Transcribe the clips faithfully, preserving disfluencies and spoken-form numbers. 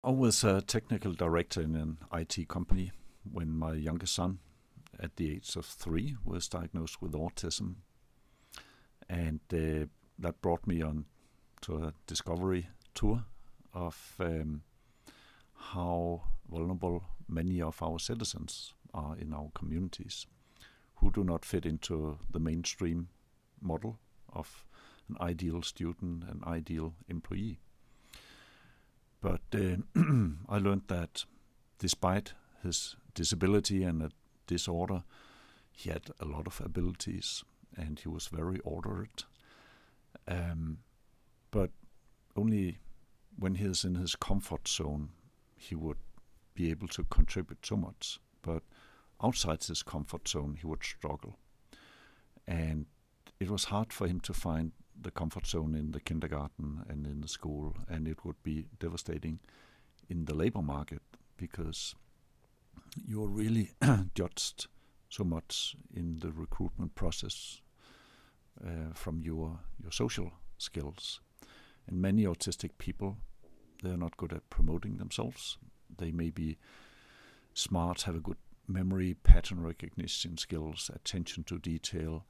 I was a technical director in an I T company when my youngest son, at the age of three, was diagnosed with autism, and uh, that brought me on to a discovery tour of um, how vulnerable many of our citizens are in our communities, who do not fit into the mainstream model of an ideal student, an ideal employee. But uh, I learned that despite his disability and a disorder, he had a lot of abilities and he was very ordered. Um, but only when he is in his comfort zone, he would be able to contribute so much. But outside his comfort zone, he would struggle. And it was hard for him to find the comfort zone in the kindergarten and in the school, and it would be devastating in the labor market because you're really judged so much in the recruitment process uh, from your your social skills. And many autistic people, they're not good at promoting themselves. They may be smart, have a good memory, pattern recognition skills, attention to detail,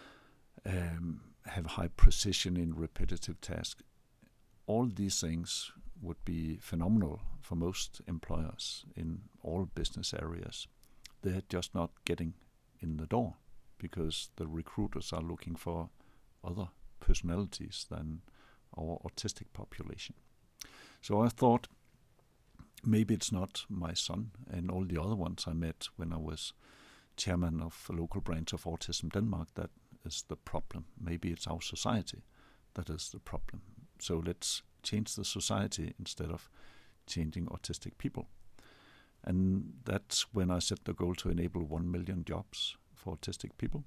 um, have high precision in repetitive tasks. All these things would be phenomenal for most employers in all business areas. They're just not getting in the door because the recruiters are looking for other personalities than our autistic population. So I thought maybe it's not my son and all the other ones I met when I was chairman of a local branch of Autism Denmark that is the problem. Maybe it's our society that is the problem. So let's change the society instead of changing autistic people. And that's when I set the goal to enable one million jobs for autistic people.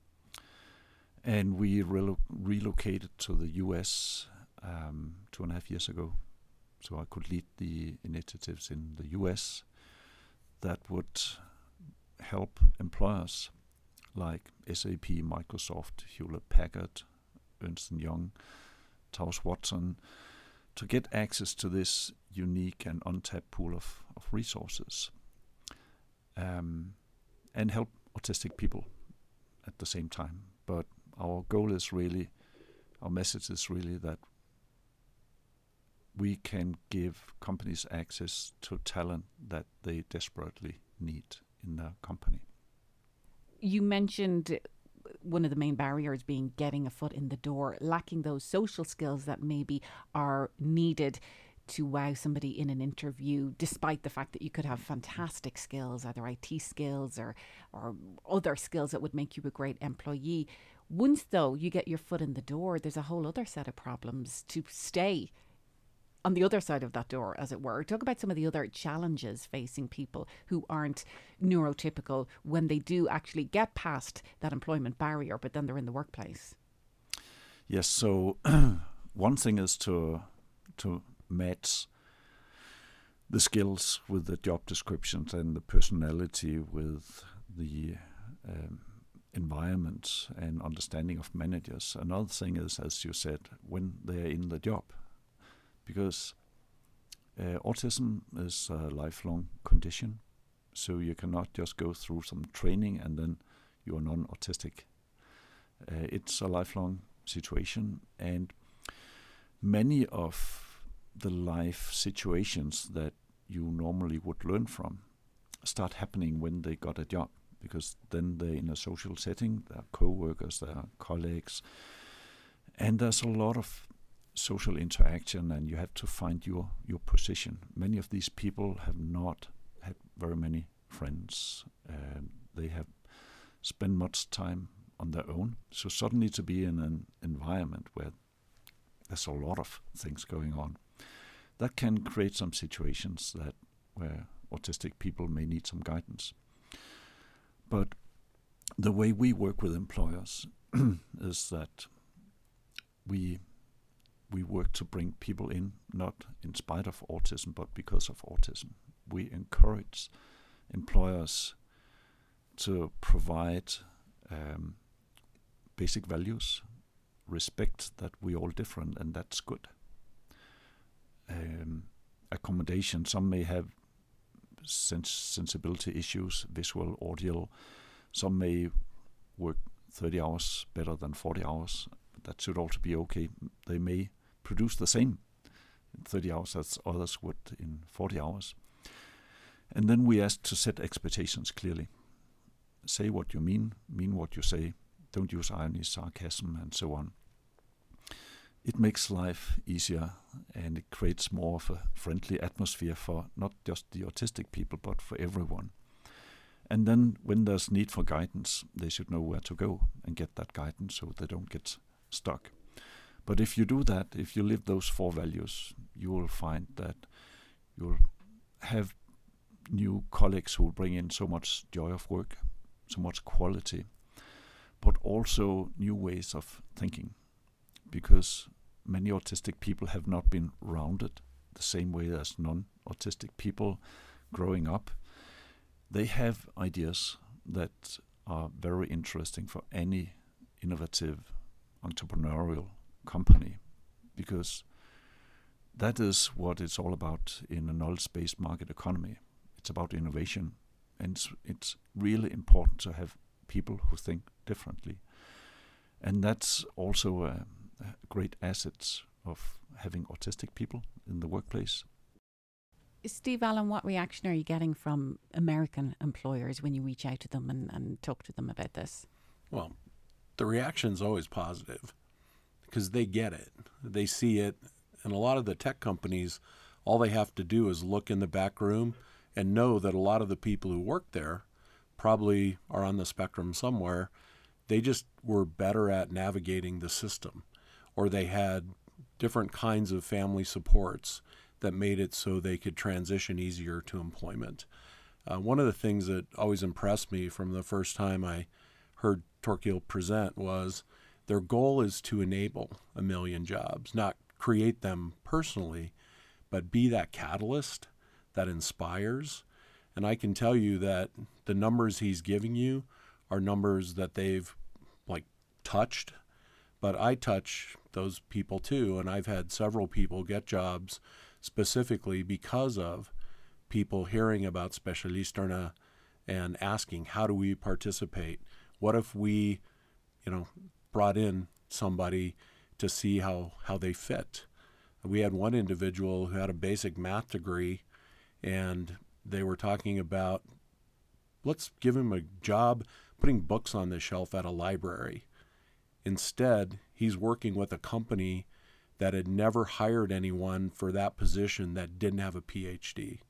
And we relo- relocated to the U S um, two and a half years ago, so I could lead the initiatives in the U S that would help employers like S A P, Microsoft, Hewlett Packard, Ernst and Young, Towers Watson, to get access to this unique and untapped pool of, of resources, um, and help autistic people at the same time. But our goal is really, our message is really that we can give companies access to talent that they desperately need in their company. You mentioned one of the main barriers being getting a foot in the door, lacking those social skills that maybe are needed to wow somebody in an interview, despite the fact that you could have fantastic skills, either I T skills or, or other skills that would make you a great employee. Once, though, you get your foot in the door, there's a whole other set of problems to stay on the other side of that door, as it were. Talk about some of the other challenges facing people who aren't neurotypical when they do actually get past that employment barrier, but then they're in the workplace. Yes, so one thing is to to match the skills with the job descriptions and the personality with the um, environment and understanding of managers. Another thing is, as you said, when they're in the job. Because uh, autism is a lifelong condition, so you cannot just go through some training and then you are non-autistic. Uh, it's a lifelong situation, and many of the life situations that you normally would learn from start happening when they got a job, because then they're in a social setting, there are co-workers, there are colleagues, and there's a lot of social interaction, and you have to find your, your position. Many of these people have not had very many friends. Um, they have spent much time on their own. So suddenly to be in an environment where there's a lot of things going on, that can create some situations that where autistic people may need some guidance. But the way we work with employers is that we we work to bring people in, not in spite of autism, but because of autism. We encourage employers to provide um, basic values, respect that we're all different, and that's good. Um, accommodation. Some may have sens- sensibility issues, visual, audio. Some may work thirty hours better than forty hours. That should also be okay. They may produce the same in thirty hours as others would in forty hours. And then we ask to set expectations clearly. Say what you mean, mean what you say. Don't use irony, sarcasm, and so on. It makes life easier, and it creates more of a friendly atmosphere for not just the autistic people, but for everyone. And then when there's need for guidance, they should know where to go and get that guidance so they don't get stuck. But if you do that, if you live those four values, you will find that you'll have new colleagues who will bring in so much joy of work, so much quality, but also new ways of thinking. Because many autistic people have not been rounded the same way as non-autistic people growing up. They have ideas that are very interesting for any innovative entrepreneurial company, because that is what it's all about in a knowledge-based market economy. It's about innovation, and it's, it's really important to have people who think differently. And that's also a, a great asset of having autistic people in the workplace. Steve Allen, what reaction are you getting from American employers when you reach out to them and, and talk to them about this? Well, the reaction's always positive because they get it. They see it. And a lot of the tech companies, all they have to do is look in the back room and know that a lot of the people who work there probably are on the spectrum somewhere. They just were better at navigating the system, or they had different kinds of family supports that made it so they could transition easier to employment. Uh, one of the things that always impressed me from the first time I heard Torkild present was their goal is to enable a million jobs, not create them personally, but be that catalyst that inspires. And I can tell you that the numbers he's giving you are numbers that they've like touched, but I touch those people too. And I've had several people get jobs specifically because of people hearing about Specialisterna and asking, how do we participate? What if we, you know, brought in somebody to see how, how they fit? We had one individual who had a basic math degree, and they were talking about, let's give him a job putting books on the shelf at a library. Instead, he's working with a company that had never hired anyone for that position that didn't have a P H D.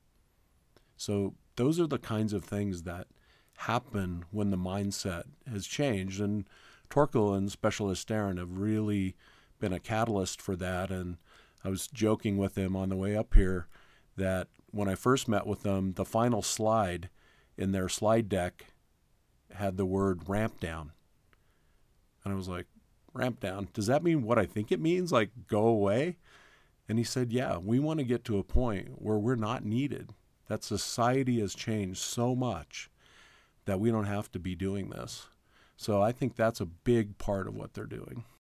So those are the kinds of things that happen when the mindset has changed. And Torkild and Specialisterna have really been a catalyst for that. And I was joking with him on the way up here that when I first met with them, the final slide in their slide deck had the word ramp down. And I was like, ramp down, does that mean what I think it means, like go away? And he said, yeah, we want to get to a point where we're not needed, that society has changed so much that we don't have to be doing this. So I think that's a big part of what they're doing.